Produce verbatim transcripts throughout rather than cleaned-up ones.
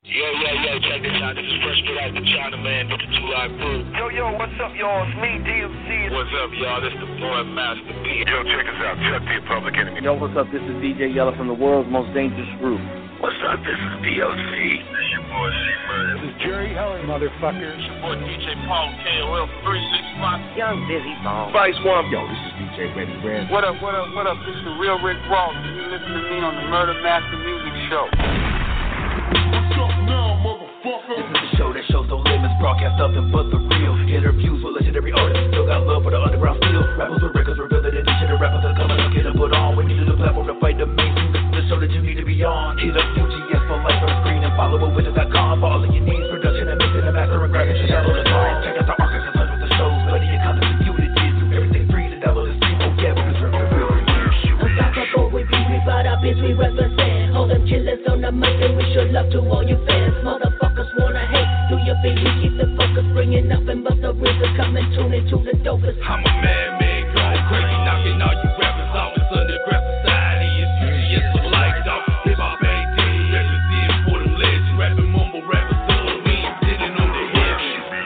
Yo, yo, yo, check this out. This is Fresh Get Out with China Man with the Two Live Crew. Yo, yo, what's up, y'all? It's me, D M C. What's up, y'all? This the boy Master P. Yo, check us out. Chuck the Public Enemy. Yo, what's up? This is D J Yella from the world's most dangerous group. What's up? This is D L C. This your boy C-Murder. This is Jerry Heller, motherfucker. It's your boy D J Paul K O L three six five. Young Busy Bone. Vice One. Yo, this is D J Ready Red. What up, what up, what up? This is the real Rick Ross, and you listen to me on the Murder Master Music Show. What's up now, motherfucker? This is the show that shows no limits, broadcast nothing but the real. Interviews with legendary artists, still got love for the underground feel. Rappers with records revealing the niche, the rappers that come and get them put on. We needed a platform to fight the mainstream. This is the show that you need to be on. Hit up U G S for life on the screen and follow it with dot com for all of your needs. Production and mixing and mastering, graphics and download the song. Check out the archives and hundreds of shows, plenty of content for you to dig through. Everything free to download and stream. Oh yeah, we deserve the real. Unstoppable, we be, we brought up is we represent. Hold them killers on the mic and we should love to all you fans. Motherfuckers wanna hate, do your thing, we keep the focus. Bringing nothing but the rhythm, come and tune into the dopest. I'm a madman, going crazy, knocking all you rappers off. It's underground society, it's U G S for life, dog. Hip hop ain't dead, represent for them legends. Rapping mumble rappers, so we ain't sitting on the head.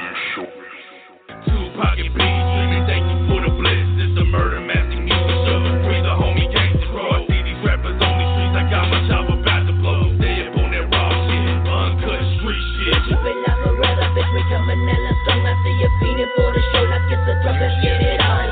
Two pocket beats, dreaming, thank you for the bless. This the Murder Master Music Show. Free the homie gangsters, bro. I see these rappers on these streets, I got my chopper about to blow. Stay up on that raw shit, uncut street shit. Keep it like a red, bitch, we coming in and strong. I see you feeding for the show, like it's a drug, let's get it on.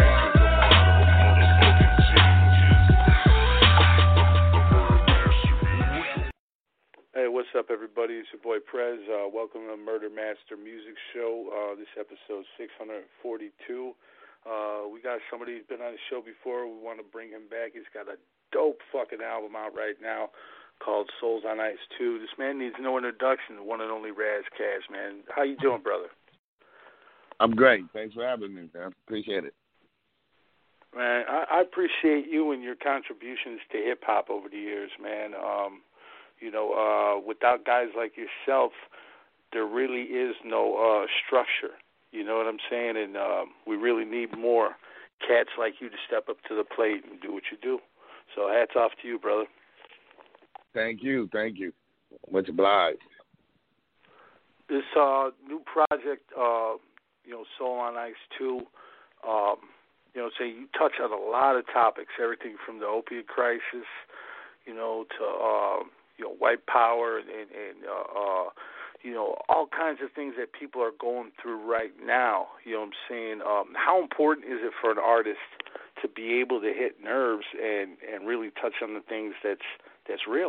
Hey, what's up, everybody? It's your boy Prez. Uh, welcome to the Murder Master Music Show. Uh, this episode six forty-two. Uh, we got somebody who's been on the show before. We want to bring him back. He's got a dope fucking album out right now called Souls on Ice two. This man needs no introduction. The one and only Raz Kass, man. How you doing, brother? I'm great. Thanks for having me, man. Appreciate it. Man, I, I appreciate you and your contributions to hip-hop over the years, man. Um, you know, uh, without guys like yourself, there really is no uh, structure. You know what I'm saying? And uh, we really need more cats like you to step up to the plate and do what you do. So hats off to you, brother. Thank you. Thank you. Much obliged. This uh, new project, uh, you know, Soul on Ice two, um, you know, say you touch on a lot of topics, everything from the opiate crisis, you know, to, uh, you know, white power and, and uh, uh, you know, all kinds of things that people are going through right now. You know what I'm saying? Um, how important is it for an artist to be able to hit nerves and, and really touch on the things that's that's real?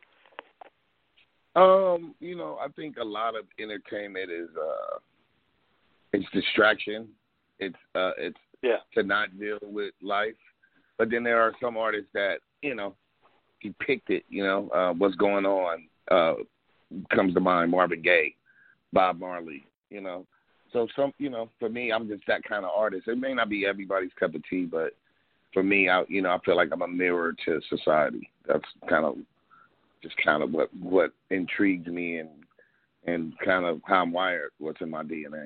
Um, you know, I think a lot of entertainment is uh, it's distraction. It's uh, it's yeah. to not deal with life. But then there are some artists that, you know, depict it. You know, uh, what's going on. Uh, comes to mind Marvin Gaye, Bob Marley. You know, so some, you know, for me, I'm just that kind of artist. It may not be everybody's cup of tea, but for me, I, you know, I feel like I'm a mirror to society. That's kind of just kind of what, what intrigues me and and kind of how I'm wired, what's in my D N A.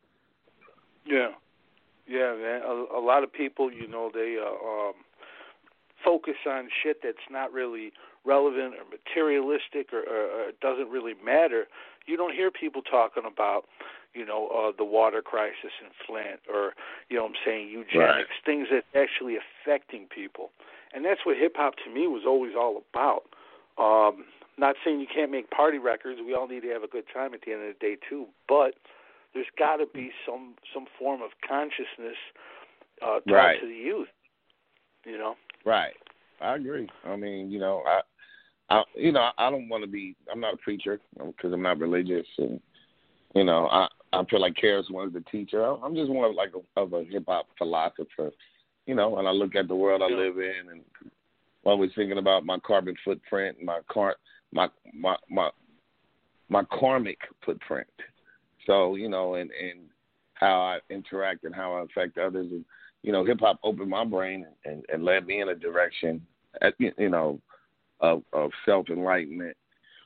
Yeah. Yeah, man. A, a lot of people, you know, they uh, um, focus on shit that's not really relevant or materialistic or, or, or doesn't really matter. You don't hear people talking about, you know, uh, the water crisis in Flint or, you know what I'm saying, eugenics, right. Things that actually affecting people. And that's what hip-hop to me was always all about. Um, not saying you can't make party records. We all need to have a good time at the end of the day, too. But there's got to be some, some form of consciousness uh, taught right. to the youth, you know? Right. I agree. I mean, you know, I, I you know, I don't want to be, I'm not a preacher because I'm not religious. And, you know, I, I feel like Karis was the teacher. I'm just more of like a, of a hip-hop philosopher, you know, and I look at the world I live in and I'm always thinking about my carbon footprint, my car, my, my, my, my karmic footprint. So, you know, and, and how I interact and how I affect others. And, you know, hip-hop opened my brain and, and led me in a direction, at, you know, of, of self-enlightenment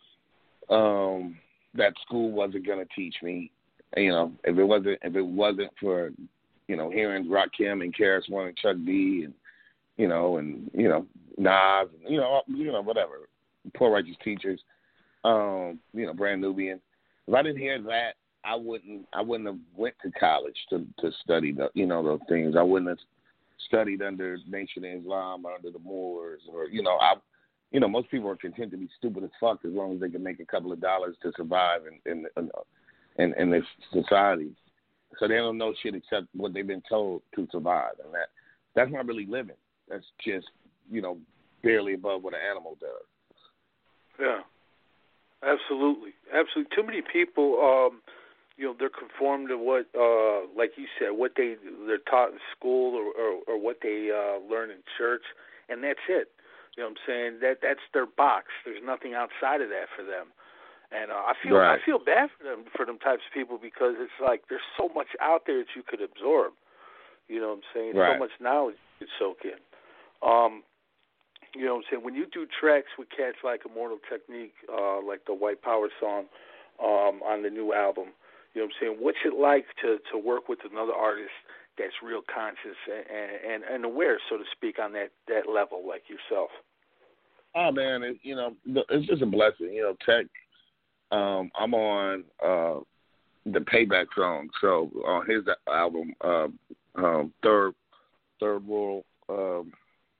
um, that school wasn't going to teach me. You know, if it wasn't if it wasn't for, you know, hearing Rakim and Karis One and Chuck D and, you know, and, you know, Nas, and, you know, you know, whatever, Poor Righteous Teachers, um, you know, Brand Nubian. If I didn't hear that, I wouldn't I wouldn't have went to college to to study the you know those things. I wouldn't have studied under Nation of Islam or under the Moors, or you know I you know most people are content to be stupid as fuck as long as they can make a couple of dollars to survive in in in, in, in this society. So they don't know shit except what they've been told to survive, and that that's not really living. That's just you know barely above what an animal does. Yeah, absolutely, absolutely. Too many people. Um, You know, they're conformed to what, uh, like you said, what they, they're taught in school or, or, or what they uh, learn in church, and that's it. You know what I'm saying? That That's their box. There's nothing outside of that for them. And uh, I feel right. I feel bad for them, for them types of people, because it's like there's so much out there that you could absorb. You know what I'm saying? Right. So much knowledge you could soak in. Um, you know what I'm saying? When you do tracks with cats like Immortal Technique, uh, like the White Power song um, on the new album, you know what I'm saying? What's it like to, to work with another artist that's real conscious and, and, and aware, so to speak, on that, that level like yourself? Oh, man, it, you know, it's just a blessing. You know, Tech, um, I'm on uh, the Payback song. So on his album, uh, um, Third Third World, um,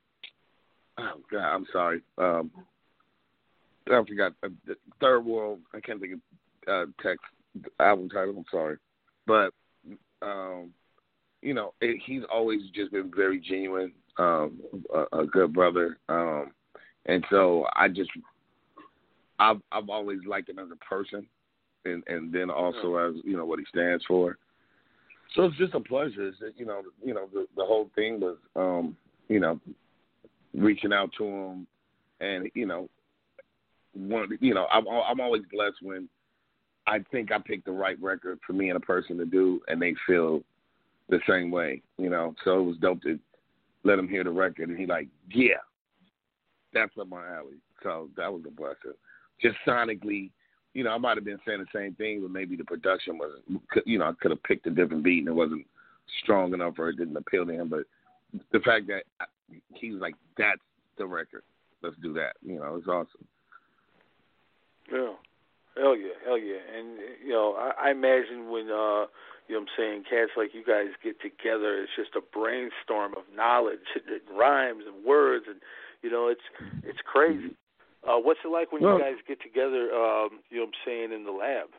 oh, God, I'm sorry. Um, I forgot. Uh, Third World, I can't think of uh, Tech's album title, I'm sorry, but um, you know, it, he's always just been very genuine, um, a, a good brother, um, and so I just, I've I've always liked him as a person, and and then also as you know what he stands for. So it's just a pleasure. It's, you know, you know the the whole thing was, um, you know, reaching out to him, and you know, one, you know, I'm I'm always blessed when I think I picked the right record for me and a person to do, and they feel the same way, you know. So it was dope to let him hear the record, and he like, yeah, that's up my alley. So that was a blessing. Just sonically, you know, I might have been saying the same thing, but maybe the production wasn't, you know, I could have picked a different beat and it wasn't strong enough or it didn't appeal to him. But the fact that he was like, that's the record, let's do that, you know, it's awesome. Yeah. Hell yeah, hell yeah. And, you know, I, I imagine when, uh, you know what I'm saying, cats like you guys get together, it's just a brainstorm of knowledge and rhymes and words, and, you know, it's it's crazy. Uh, what's it like when well, you guys get together, um, you know what I'm saying, in the lab?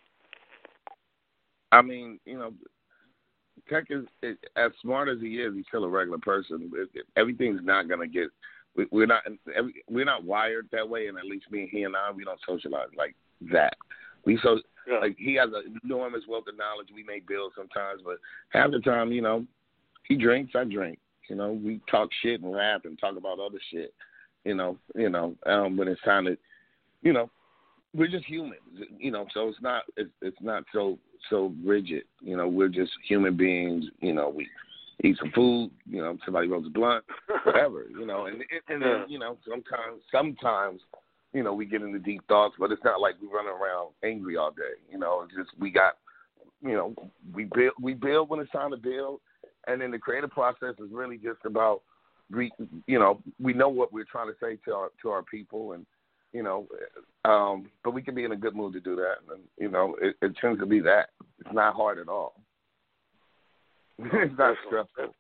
I mean, you know, Tech is, it, as smart as he is, he's still a regular person. It, it, everything's not going to get, we, we're not every, we're not wired that way, and at least me and he and I, we don't socialize like that. We so yeah. like he has an enormous wealth of knowledge. We may build sometimes, but half the time, you know, he drinks, I drink. You know, we talk shit and laugh and talk about other shit. You know, you know. Um, when it's time to, you know, we're just humans. You know, so it's not it's, it's not so so rigid. You know, we're just human beings. You know, we eat some food. You know, somebody rolls a blunt, whatever. You know, and and then you know sometimes sometimes. You know, we get into deep thoughts, but it's not like we run around angry all day. You know, it's just we got, you know, we build we build when it's time to build, and then the creative process is really just about, re, you know, we know what we're trying to say to our to our people, and you know, um, but we can be in a good mood to do that, and you know, it, it tends to be that. It's not hard at all. It's not stressful.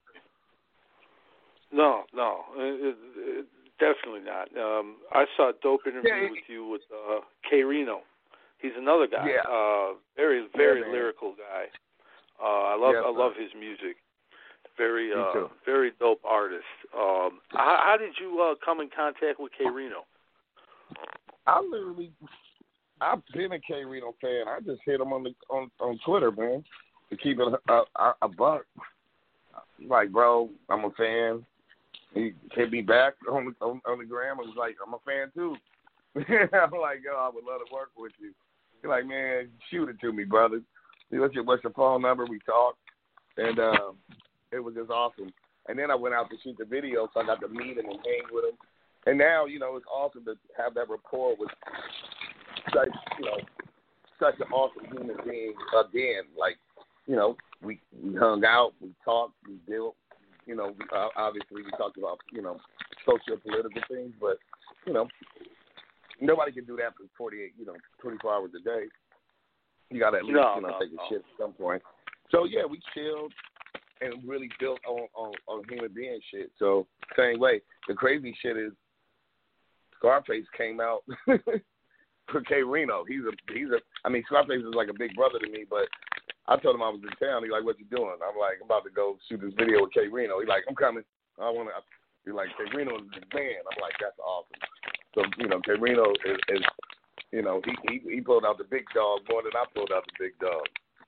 No, no. It, it, Definitely not. Um, I saw a dope interview yeah, with you with uh, K Reno. He's another guy. Yeah. Uh, very, very yeah, lyrical guy. Uh, I love, yeah, I love his music. Very, uh, very dope artist. Um, how, how did you uh, come in contact with K Reno? I literally, I've been a K Reno fan. I just hit him on the on, on Twitter, man, to keep it a, a, a buck. Like, bro, I'm a fan. He hit me back on the, on, on the gram and was like, I'm a fan too. I'm like, yo, I would love to work with you. He's like, man, shoot it to me, brother. What's your, what's your phone number? We talked. And um, it was just awesome. And then I went out to shoot the video, so I got to meet him and hang with him. And now, you know, it's awesome to have that rapport with such, you know, such an awesome human being again. Like, you know, we, we hung out, we talked, we built. You know, uh, obviously we talked about, you know, social political things, but, you know, nobody can do that for forty-eight, you know, twenty-four hours a day. You got to at least, no, you know, no, take a no. shit at some point. So, yeah, we chilled and really built on, on, on human being shit. So, same way. The crazy shit is Scarface came out for K Reno. He's a, he's a, I mean, Scarface is like a big brother to me, but I told him I was in town. He's like, what you doing? I'm like, I'm about to go shoot this video with K Reno. He's like, I'm coming. I want to, he's like, K Reno is the man. I'm like, that's awesome. So, you know, K Reno is, is you know, he, he he pulled out the big dog more than I pulled out the big dog.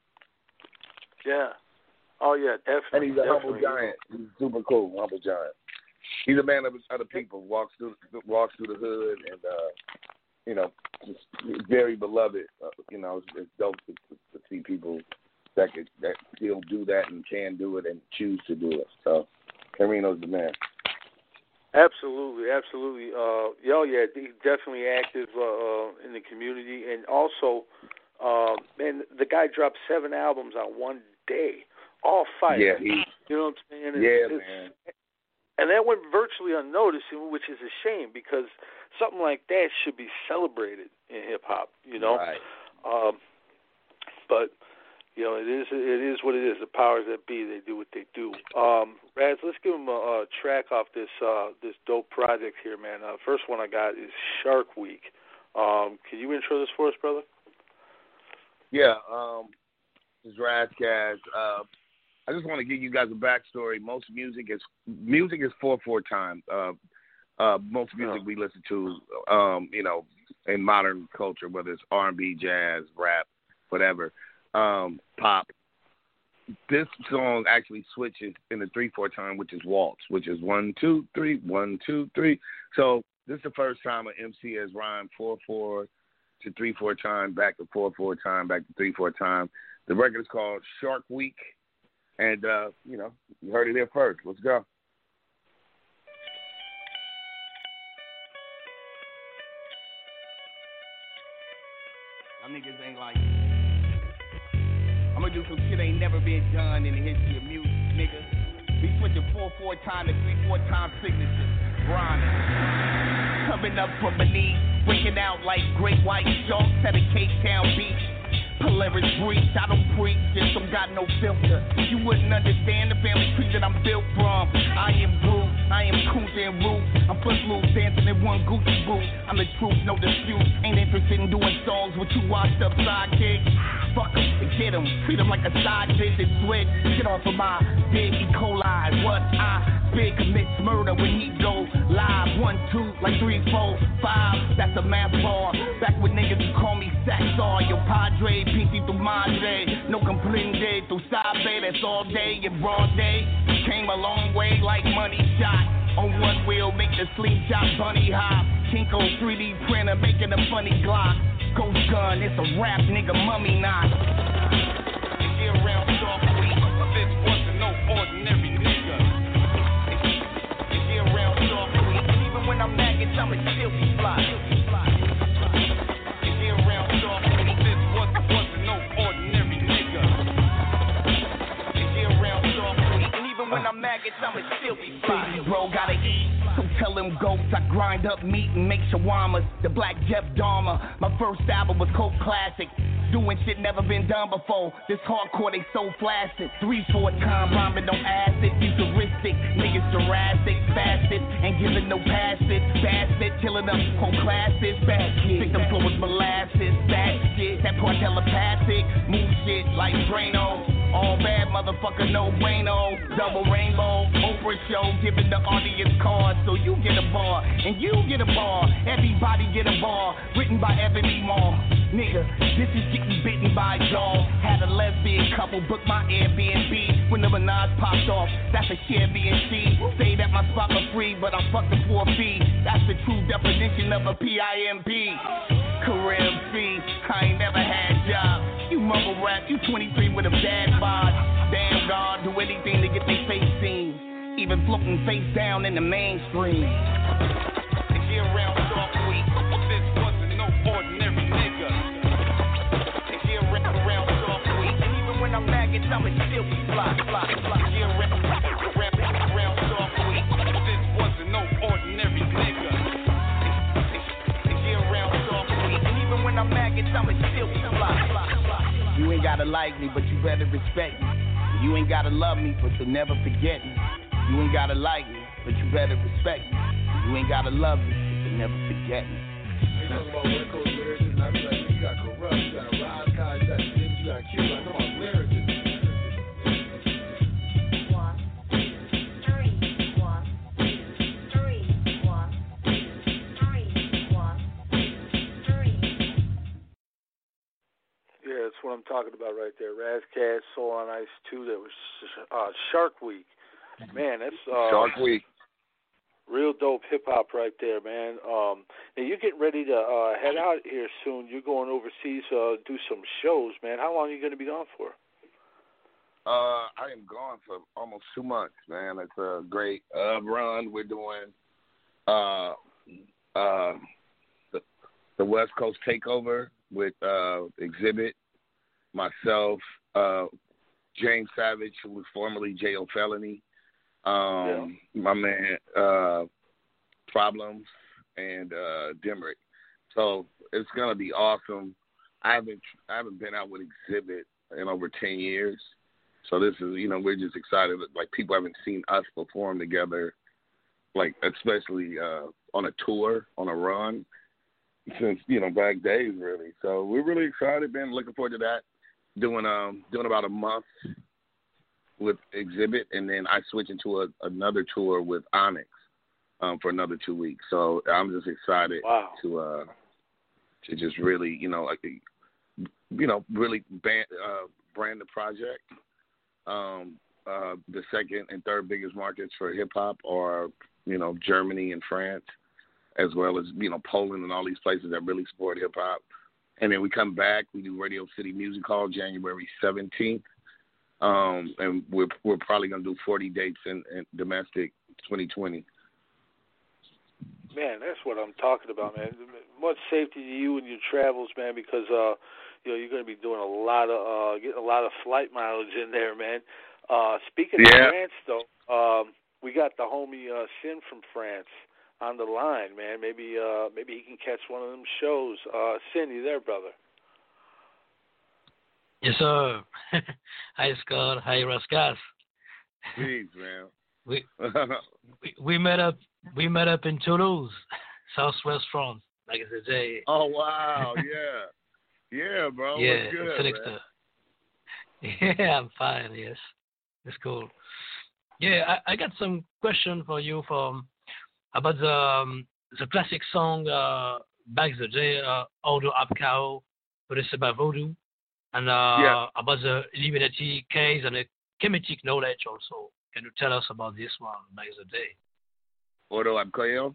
Yeah. Oh, yeah, definitely. And he's a definitely. humble giant. He's super cool, humble giant. He's a man of other people, walks through walks through the hood, and, uh, you know, just very beloved. Uh, you know, it's, it's dope to, to, to see people that could, that still do that and can do it and choose to do it. So, Carino's the man. Absolutely, absolutely. Uh, yo, yeah, he's definitely active uh, uh, in the community, and also, uh, man, the guy dropped seven albums on one day, all five. Yeah, he, you know what I'm saying? It's, yeah, it's, man. And that went virtually unnoticed, which is a shame because something like that should be celebrated in hip hop. You know, right. um, but. You know, it is it is what it is. The powers that be, they do what they do. Um, Raz, let's give them a, a track off this uh, this dope project here, man. Uh, first one I got is Shark Week. Um, can you intro this for us, brother? Yeah, um, this is Razzcast. Uh, I just want to give you guys a backstory. Most music is music is four four time. Uh, uh, most music we listen to, um, you know, in modern culture, whether it's R and B, jazz, rap, whatever. Um, pop. This song actually switches in the three four time, which is waltz, which is one two three one two three. So this is the first time an M C has rhymed four four to three four time, back to four four time, back to three four time. The record is called Shark Week, and uh, you know you heard it here first. Let's go. Y'all niggas ain't like. I'm gonna do some shit ain't never been done in the history of music, nigga. We switching four four time to three four time signatures. Rhyming. Coming up from beneath, breaking out like great white sharks at a Cape Town beach. Polaris breach, I don't preach, just don't got no filter. You wouldn't understand the family tree that I'm built from. I am Groot, I am Kunta and Root. I'm footloose dancing in one Gucci boot. I'm the truth, no dispute. Ain't interested in doing songs with you washed up sidekicks. Fuck em, get em, treat em like a side visit switch. Get off of my big E. coli. What I spit commits murder when he go live. One, two, like three, four, five. That's a math bar. Back with niggas who call me Saxar. Yo, Padre, Pinky tu madre. No comprende, tu sabe. That's all day in broad day. Came a long way like money shot. On one wheel, make the slingshot bunny hop. Kinko three D printer, making a funny Glock. Ghost gun, it's a rap nigga mummy knot. Get around Shark Week, this wasn't no ordinary nigga. Get around Shark Week, even when I'm nagging, I'ma still be fly. Get around Shark Week, this wasn't, wasn't no ordinary nigga. Get around Shark Week, and even when I'm nagging, I'ma still be fly. Bro, gotta eat. So tell them goats I grind up meat and make shawarmas. The Black Jeff Dahmer. My first album was cult classic. Doing shit never been done before. This hardcore they so flaccid. Three four time rhyming on acid. Futuristic niggas Jurassic, fasted and giving no passes. Bastard killing up on classes. Bad shit. Victim flow was molasses. Bad shit. That part telepathic. Move shit like Drano. All bad motherfucker, no bueno. Double rainbow, Oprah show, giving the audience cards. So you get a bar, and you get a bar. Everybody get a bar, written by Ebony Maw. Nigga, this is getting bitten by a dog. Had a lesbian couple book my Airbnb. When the Minaj popped off, that's a share B and C. Say that my spot was free, but I'm fucking for a fee. That's the true definition of a P I M P. Career M C, I ain't never had a job. You mumble rap, you twenty-three with a dad bod. Damn God, do anything to get their face seen. Even floating face down in the mainstream. They get around Shark Week, this wasn't no ordinary nigga. They get around Shark Week, and even when I'm nagging, I'ma still be fly, fly, fly. They get around Shark Week, this wasn't no ordinary nigga. They get around maggots, I'ma still be fly. You ain't gotta like me, but you better respect me. You ain't gotta love me, but you'll never forget me. You ain't gotta like me, but you better respect me. You ain't gotta love me, but you'll never forget me. They talk about West Coast lyrics, and I be like, you got Corrupt, you got Rod Kai, you got Jim, you got Q. I know I'm lyrics. Yeah, that's what I'm talking about right there. Razzcast, Soul on Ice two. That was uh, Shark Week. Man, that's uh, Shark Week. Real dope hip hop right there, man. Um, and you're getting ready to uh, head out here soon. You're going overseas to uh, do some shows, man. How long are you going to be gone for? Uh, I am gone for almost two months, man. It's a great uh, run. We're doing uh, uh, the, the West Coast Takeover with uh, Exhibit, myself, uh, James Savage, who was formerly J O Felony, um, yeah. my man uh, Problems, and uh, Dimrick. So it's gonna be awesome. I haven't I haven't been out with Exhibit in over ten years, so this is you know we're just excited. Like people haven't seen us perform together, like especially uh, on a tour, on a run. Since you know back days, really. So we're really excited, man. Looking forward to that. Doing um doing about a month with Exhibit, and then I switch into a, another tour with Onyx um, for another two weeks. So I'm just excited wow. to uh to just really you know like you know really band, uh, brand the project. Um, uh, the second and third biggest markets for hip hop are you know Germany and France, as well as, you know, Poland and all these places that really support hip-hop. And then we come back, we do Radio City Music Hall January seventeenth, um, and we're we're probably going to do forty dates in, in domestic twenty twenty. Man, that's what I'm talking about, man. Much safety to you and your travels, man, because, uh, you know, you're going to be doing a lot of, uh, getting a lot of flight mileage in there, man. Uh, speaking yeah. of France, though, um, we got the homie uh, Sin from France on the line, man. Maybe uh, maybe he can catch one of them shows. Uh, Sin, you there, brother? Yes, sir. Hi, Scott. Hi, Raskas. Please, man. We, we we met up we met up in Toulouse, Southwest France, like I said. Oh wow, yeah, yeah, bro. Yeah, What's good, Felix. Yeah, I'm fine. Yes, it's cool. Yeah, I, I got some question for you from about the um, the classic song uh, back the day, uh, Ordo Ab Chao, produced by Voodoo, and uh, yeah. about the Illuminati case and the Kemetic knowledge also. Can you tell us about this one back the day? Ordo Ab Chao?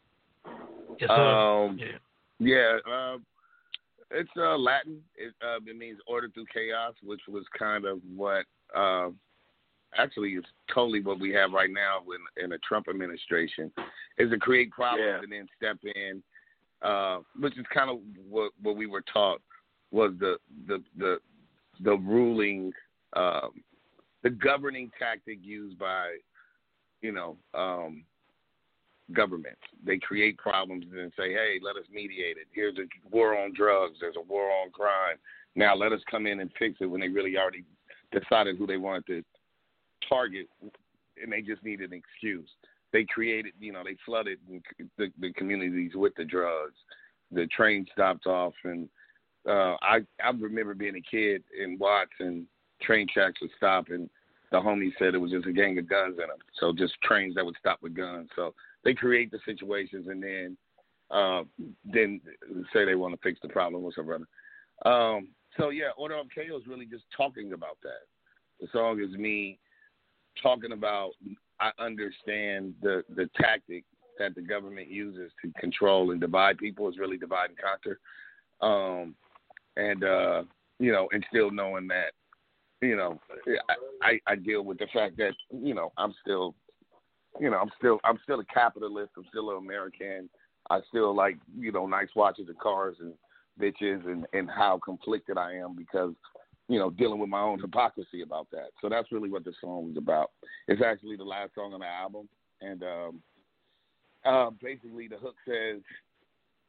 Yes, sir. Um, yeah. Yeah, uh, it's uh, Latin. It, uh, it means order through chaos, which was kind of what, uh, actually is totally what we have right now in, in the Trump administration, is to create problems yeah. and then step in, uh, which is kind of what, what we were taught was the the the, the ruling, um, the governing tactic used by, you know, um, governments. They create problems and then say, hey, let us mediate it. Here's a war on drugs. There's a war on crime. Now let us come in and fix it, when they really already decided who they wanted to target, and they just needed an excuse. They created, you know, they flooded the, the communities with the drugs. The train stopped off, and uh, I I remember being a kid in Watts, and train tracks would stop, and the homie said it was just a gang of guns in them. So just trains that would stop with guns. So they create the situations and then uh, then say they want to fix the problem. What's up, brother? Um, so, yeah, Order of Chaos is really just talking about that. The song is me talking about, I understand the, the tactic that the government uses to control and divide people is really divide and conquer. Um, and, uh, you know, and still knowing that, you know, I, I, I deal with the fact that, you know, I'm still, you know, I'm still, I'm still a capitalist. I'm still an American. I still like, you know, nice watches and cars and bitches, and, and how conflicted I am because, you know, dealing with my own hypocrisy about that. So that's really what the song was about. It's actually the last song on the album. And um, uh, basically the hook says,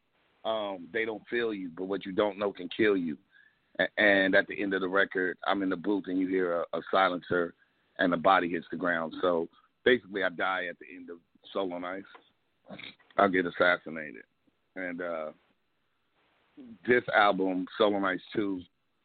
um, they don't feel you, but what you don't know can kill you. And at the end of the record, I'm in the booth and you hear a, a silencer and the body hits the ground. So basically I die at the end of Soul on Ice. I get assassinated. And uh, this album, Soul on Ice two,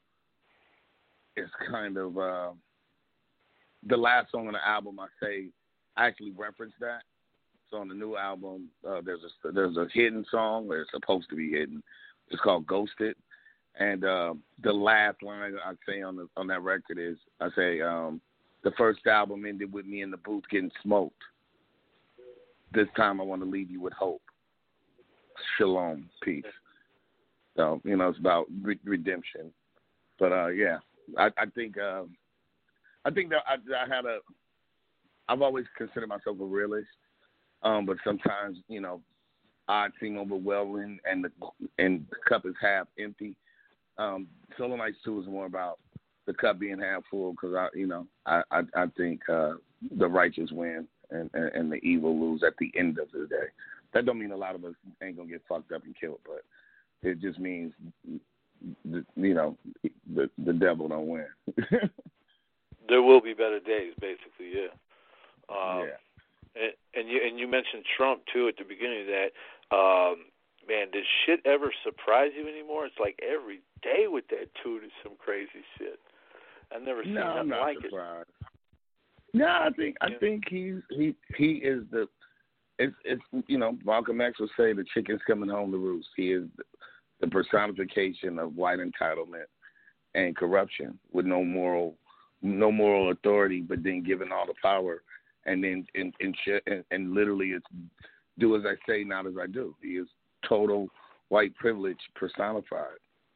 is kind of uh, the last song on the album. I say I actually reference that. So on the new album, uh, there's a there's a hidden song where it's supposed to be hidden. It's called Ghosted. And uh, the last line I say on the on that record is, I say, um, the first album ended with me in the booth getting smoked. This time I want to leave you with hope. Shalom, peace. So, you know, it's about re- redemption. But, uh, yeah, I, I think uh, I think that I, I had a, I've always considered myself a realist, um, but sometimes, you know, odds seem overwhelming and the, and the cup is half empty. Um, Soul on Ice two is more about the cup being half full because, I, you know, I, I, I think uh, the righteous win and, and, and the evil lose at the end of the day. That don't mean a lot of us ain't going to get fucked up and killed, but it just means, the, you know, the the devil don't win. There will be better days, basically, yeah. Um, yeah. And, and, you, and you mentioned Trump, too, at the beginning of that. Um, man, does shit ever surprise you anymore? It's like every day with that dude is some crazy shit. I've never seen no, nothing I'm not like surprised. it. No, I think I yeah. think he's he he is the it's it's you know Malcolm X would say the chicken's coming home to roost. He is the, the personification of white entitlement and corruption with no moral no moral authority, but then given all the power and then and and, and, and literally it's do as I say, not as I do. He is total white privilege personified.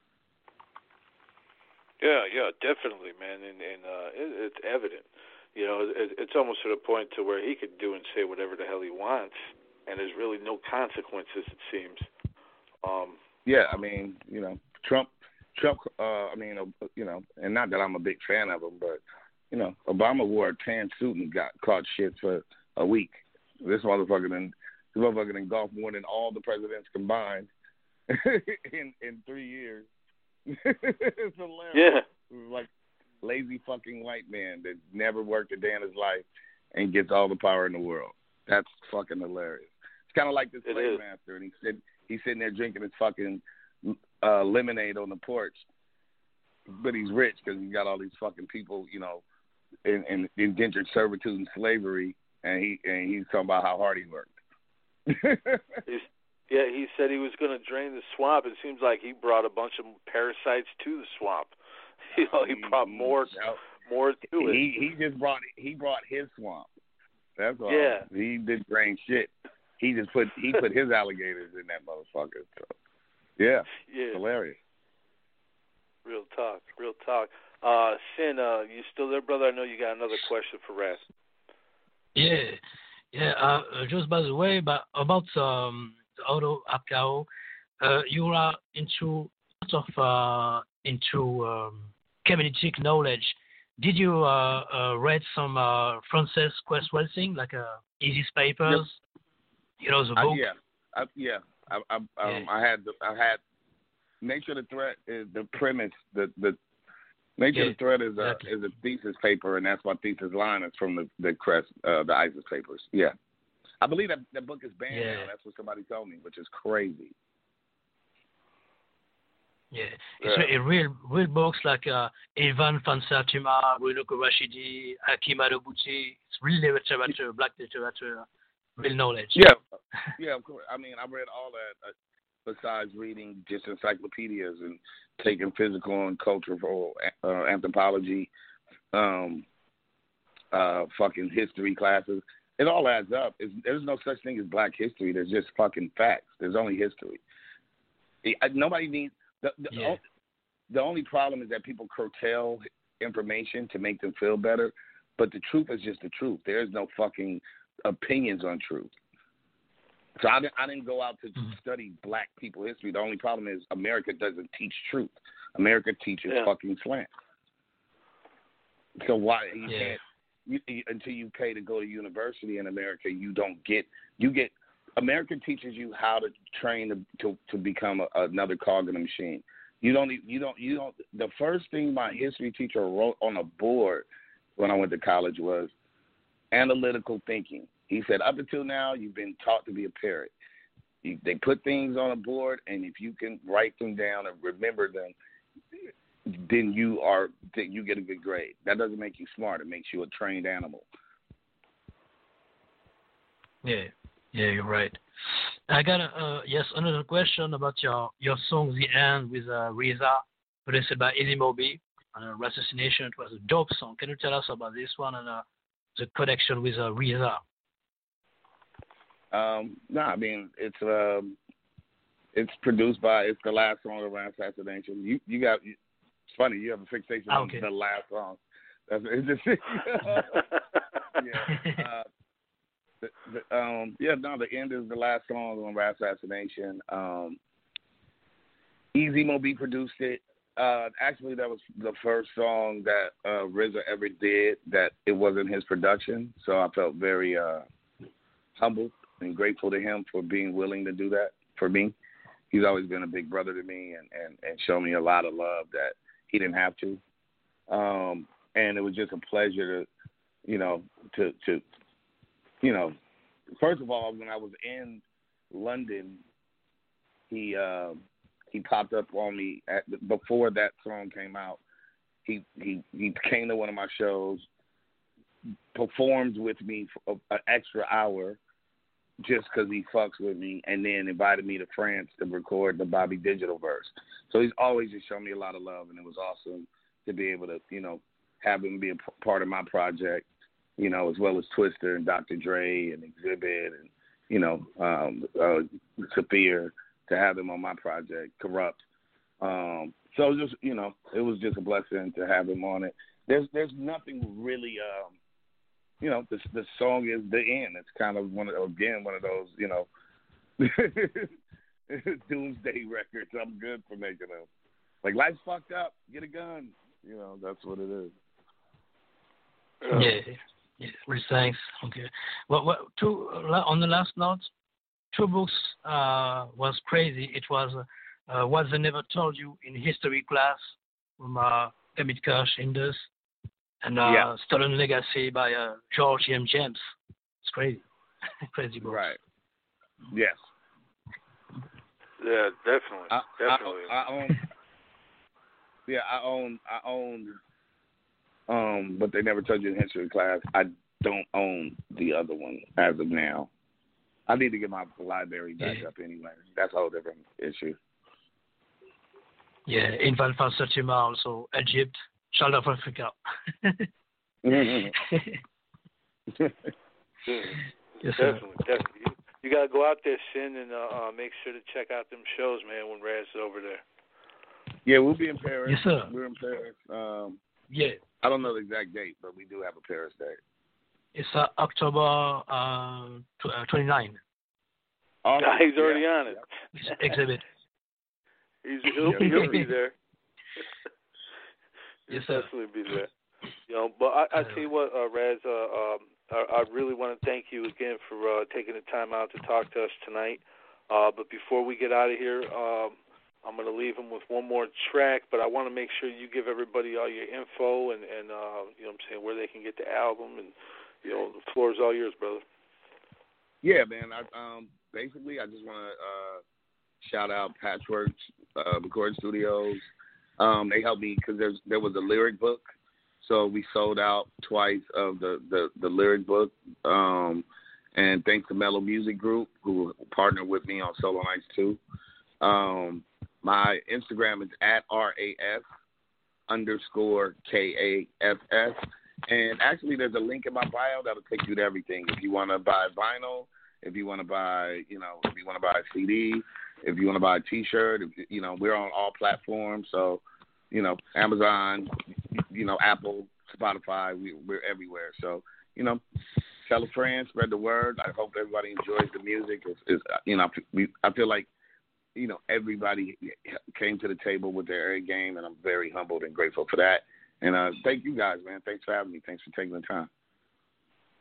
Yeah, yeah, definitely, man, and and uh, it, it's evident. You know, it, it's almost to the point to where he could do and say whatever the hell he wants, and there's really no consequences. It seems. Um, yeah, I mean, you know, Trump, Trump. Uh, I mean, uh, you know, and not that I'm a big fan of him, but you know, Obama wore a tan suit and got caught shit for a week. This motherfucker done, this motherfucker done golfed more than all the presidents combined in in three years. It's hilarious. Yeah. It was like lazy fucking white man that never worked a day in his life and gets all the power in the world. That's fucking hilarious. It's kind of like this slave master, and he said he's sitting there drinking his fucking uh, lemonade on the porch, but he's rich because he got all these fucking people, you know, in, in indentured servitude and slavery, and he and he's talking about how hard he worked. he's, yeah, he said he was going to drain the swamp. It seems like he brought a bunch of parasites to the swamp. You know, he brought more, more to it. He he just brought he brought his swamp. That's all. Yeah. He didn't drain shit. He just put he put his alligators in that motherfucker. So, yeah. Yeah. Hilarious. Real talk. Real talk. Uh, Sin, uh, you still there, brother? I know you got another question for Raz. Yeah. Yeah. Uh, just by the way, but about um, the auto Apgao, uh, you are into sort of uh, into um, community knowledge. Did you uh, uh, read some uh, Frances Quest Welsing, like uh, Easy Papers? Yep. You know the book. Uh, yeah, I, yeah. I, I, um, yeah. I had the, I had Nature of the Threat is the premise. The the Nature yeah, of the Threat is a exactly. is a thesis paper, and that's my thesis line is from the the Crest uh, the ISIS papers. Yeah, I believe that that book is banned yeah. now. That's what somebody told me, which is crazy. Yeah, it's yeah. a real, real books like uh, Ivan Fansatuma, Bruno Rashidi, Hakim Adobouti. It's really literature, black literature, real knowledge. Yeah, yeah, of course. I mean, I read all that uh, besides reading just encyclopedias and taking physical and cultural uh, anthropology, um, uh, fucking history classes. It all adds up. It's, there's no such thing as black history. There's just fucking facts. There's only history. It, I, nobody needs. The, the, yeah. the only problem is that people curtail information to make them feel better, but the truth is just the truth. There is no fucking opinions on truth. So I didn't, I didn't go out to mm-hmm. study black people history. The only problem is America doesn't teach truth. America teaches yeah. fucking slant. So why you yeah. can't you, you, until you pay to go to university in America, you don't get you get America teaches you how to train to to, to become a, another cog in the machine. You don't you don't you don't. The first thing my history teacher wrote on a board when I went to college was analytical thinking. He said, up until now, you've been taught to be a parrot. You, they put things on a board, and if you can write them down and remember them, then you are you get a good grade. That doesn't make you smart. It makes you a trained animal. Yeah, yeah, you're right. I got a, uh, yes another question about your your song "The End" with uh, Reza, produced by Easy Moby. Uh, Assassination. It was a dope song. Can you tell us about this one and uh, the connection with uh, Reza? Um, no, I mean it's um, it's produced by it's the last song of Assassination. You you got it's funny you have a fixation ah, okay. on the last song. That's it's just yeah. Uh, the, the, um, yeah, no, the end is the last song on Assassination. Um, Easy Moby produced it. Uh, actually, that was the first song that uh, R Z A ever did that it wasn't his production. So I felt very uh, humbled and grateful to him for being willing to do that for me. He's always been a big brother to me and, and, and shown me a lot of love that he didn't have to. Um, and it was just a pleasure to, you know, to, to, you know, first of all, when I was in London, he uh, he popped up on me at, before that song came out. He, he he came to one of my shows, performed with me for an extra hour just because he fucks with me, and then invited me to France to record the Bobby Digital verse. So he's always just shown me a lot of love, and it was awesome to be able to, you know, have him be a p- part of my project, you know, as well as Twister and Doctor Dre and Exhibit and, you know, um, uh, Sophia, to have them on my project, Corrupt. Um, so just, you know, it was just a blessing to have him on it. There's there's nothing really, um, you know, the, the song is The End. It's kind of, one of, again, one of those, you know, doomsday records. I'm good for making them. Like, life's fucked up. Get a gun. You know, that's what it is. Yeah, yeah. Really, thanks. Okay. Well, well, two, on the last note, two books uh, was crazy. It was uh, What They Never Told You in History Class from uh, Emmett Kirsch Indus, and uh, yeah. Stolen Legacy by uh, George M. James. It's crazy. Crazy book. Right. Yes. Yeah, definitely. I, definitely. I, I own. Yeah, I own. I owned. Um, but They Never Told You in History Class. I don't own the other one as of now. I need to get my library back yeah. up anyway. That's a whole different issue. Yeah, in Valfa Septima also, Egypt, Child of Africa. mm-hmm. Yes, definitely, definitely. You, you got to go out there, Sin, and uh, uh, make sure to check out them shows, man, when Raz is over there. Yeah, we'll be in Paris. Yes, sir. We're in Paris. Um, yeah. I don't know the exact date, but we do have a Paris date. It's uh, October uh, twenty-ninth. Awesome. Nah, he's already yeah. on it. Exhibit. He's, he'll, he'll be there. He'll Yes, sir. definitely be there. You know, but I, I tell you what, uh, Raz, uh, um, I, I really want to thank you again for uh, taking the time out to talk to us tonight. Uh, but before we get out of here, um, I'm going to leave him with one more track, but I want to make sure you give everybody all your info and, and uh, you know what I'm saying, where they can get the album. And, you know, the floor is all yours, brother. Yeah, man. I, um, basically, I just want to uh, shout out Patchwork uh, Record Studios. Um, they helped me because there was a lyric book. So we sold out twice of the, the, the lyric book. Um, and thanks to Mellow Music Group, who partnered with me on Solo Nights too. Um, my Instagram is at R A S underscore K A F S. And actually, there's a link in my bio that'll take you to everything. If you want to buy vinyl, if you want to buy, you know, if you want to buy a C D, if you want to buy a T-shirt, if, you know, we're on all platforms. So, you know, Amazon, you know, Apple, Spotify, we, we're everywhere. So, you know, tell a friend, spread the word. I hope everybody enjoys the music. It's, it's, you know, I feel like, you know, everybody came to the table with their A game, and I'm very humbled and grateful for that. And uh, thank you guys, man. Thanks for having me. Thanks for taking the time.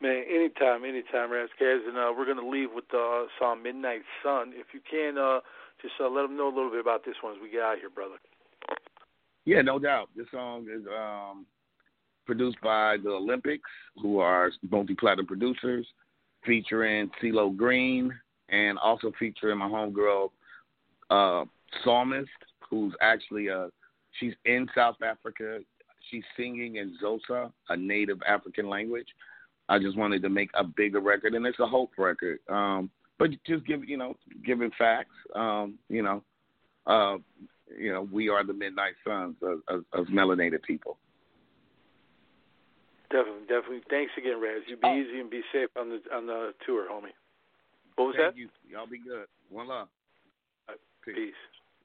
Man, anytime, anytime, Razzcazz. And uh, we're going to leave with the uh, song Midnight Sun. If you can, uh, just uh, let them know a little bit about this one as we get out of here, brother. Yeah, no doubt. This song is um, produced by the Olympics, who are multi-platinum producers, featuring CeeLo Green, and also featuring my homegirl, uh, Psalmist, who's actually uh, she's in South Africa. She's singing in Xhosa, a native African language. I just wanted to make a bigger record, and it's a hope record. Um, but just give you know, giving facts. Um, you know, uh, you know, we are the Midnight Suns of, of, of melanated people. Definitely, definitely. Thanks again, Raz. You be oh. easy and be safe on the on the tour, homie. What was Thank that? You. Y'all be good. One love. Right. Peace. Peace.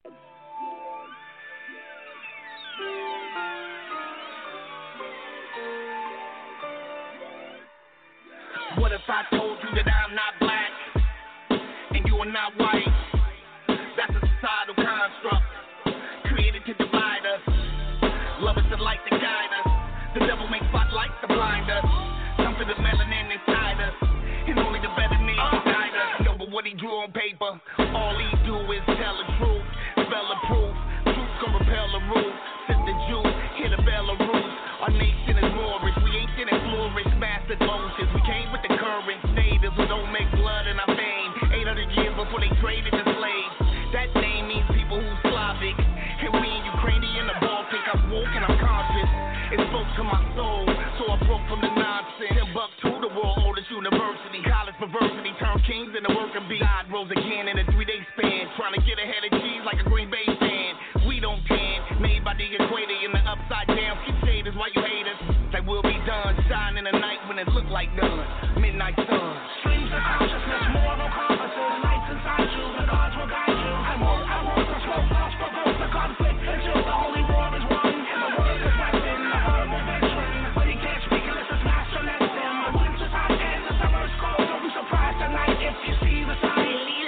What if I told you that I'm not black and you are not white? That's a societal construct created to divide us. Love is the light that guide us. The devil makes spotlights to blind us. Something the melanin inside us, and only the better needs to guide us. No, but what he drew on paper, all he do is tell the truth, spell the proof. Truth gonna repel the rule. Sister Jew, hit a bell of rules. Our nation is Moorish, we ancient and flourish, mastered motions. We came with the currents, natives who don't make blood in our veins. eight hundred years before they traded the slaves. That name means people who Slavic, and we in Ukrainian, the Baltic. I'm woke and I'm conscious. It spoke to my soul, so I broke from the nonsense. Timbuktu, the world oldest university. College perversity turned kings into working bees. God rose again in a three-day span, trying to get ahead of cheese like a Green Bay fan. We don't tan, made by the equator in the upside down. Keep shade is why you hate us. Like we'll be done, shine in the night when it look like none. Midnight sun. Streams of consciousness, moral compasses, lights inside you, the gods will guide you. I won't, I won't, the smoke lost, provoke the conflict until the holy war is won. And the world is resting, the verbal veteran. But he can't speak unless his master lets him. The winter's hot and the summer's cold. Don't be surprised tonight if you see the sun.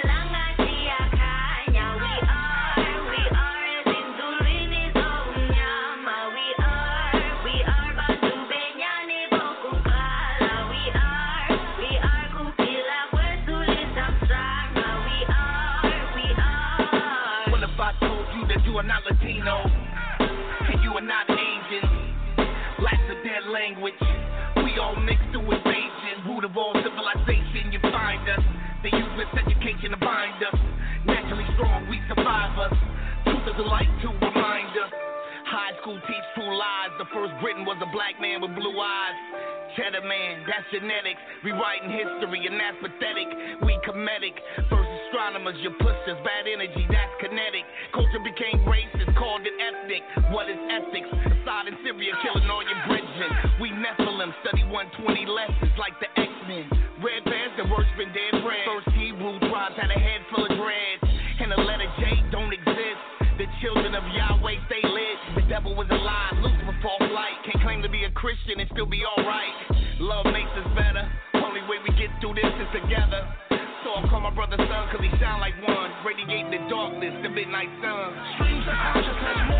Not Latino, and you are not Asian. Lacks a dead language. We all mixed through invasion. Root of all civilization, you find us. They use miseducation to bind us. Naturally strong, we survivors. Truth is a light to remind us. High school teach true lies. The first Briton was a black man with blue eyes. Cheddar man, that's genetics. Rewriting history, and that's pathetic. We comedic. First astronomers, your pushers, bad energy, that's kinetic. Culture became racist, called it ethnic. What is ethics? Assad in Syria killing all your brethren. We Nephilim, study one twenty lessons like the X-Men. Red Pants, the worshiping dead friends. First Hebrew tribes had a head full of dreads, and the letter J don't exist. The children of Yahweh stay lit. The devil was a lie, Lucifer false light. Can't claim to be a Christian and still be alright. Love makes us better. Only way we get through this is together. So I call my brother son cause he shine like one. Radiating the darkness, the midnight sun. Streams of consciousness.